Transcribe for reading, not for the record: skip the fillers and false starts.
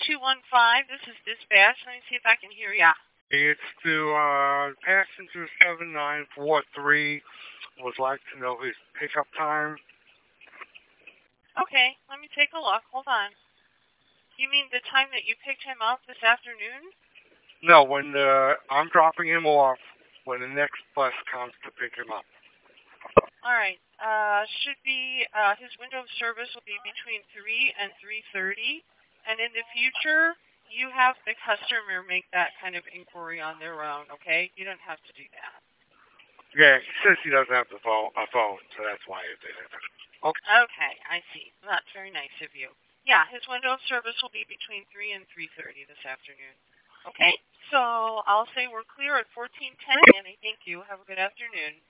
This is dispatch. Let me see if I can hear ya. It's to passenger 7943. Would like to know his pickup time. Okay, let me take a look. Hold on. You mean the time that you picked him up this afternoon? No, when I'm dropping him off, when the next bus comes to pick him up. All right. Should be his window of service will be between 3 and 3:30, and in the future, you have the customer make that kind of inquiry on their own. Okay, you don't have to do that. Yeah, he says he doesn't have a phone, so that's why I did it. Okay. Okay, I see. That's very nice of you. Yeah, his window of service will be between 3 and 3:30 this afternoon. Okay, so I'll say we're clear at 14:10, and I thank you. Have a good afternoon.